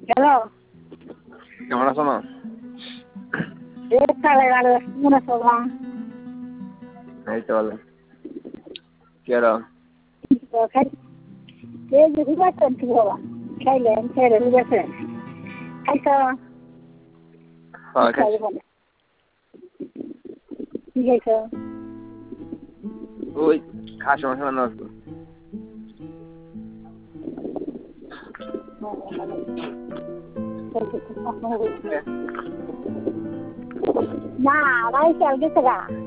Hello কেমন আছো মা? তাহলে গাড়ি মনে করলাম এই তো ভালো। কি আর যদি বাচ্চা কি বাবা খাইলেন খেয়ে গেছে খাইছো খাইছি। কি খাইছো ওই খাসি মাংস রান্না করতো। না ভাই চাল গেছে গা